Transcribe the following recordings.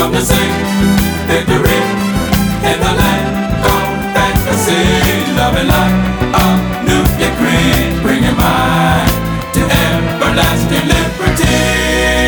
come to sing victory in the land of fantasy. Loving like a new decree, bringing mine to everlasting liberty.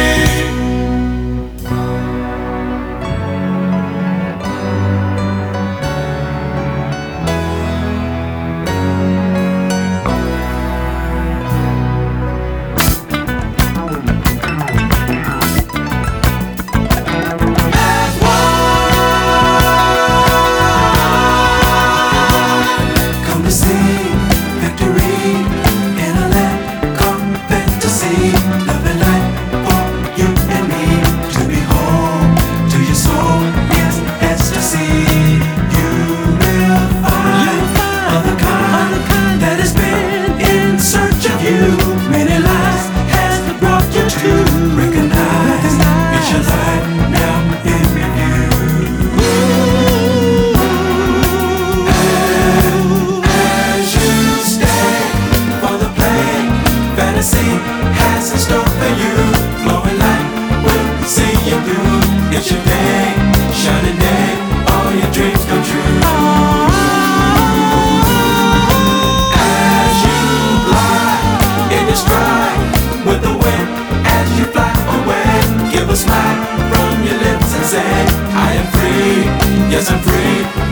Has in store for you, glowing light will see you through. It's your day, shining day, all your dreams come true. As you glide in your stride with the wind, as you fly away, give a smile from your lips and say, I am free, yes I'm free.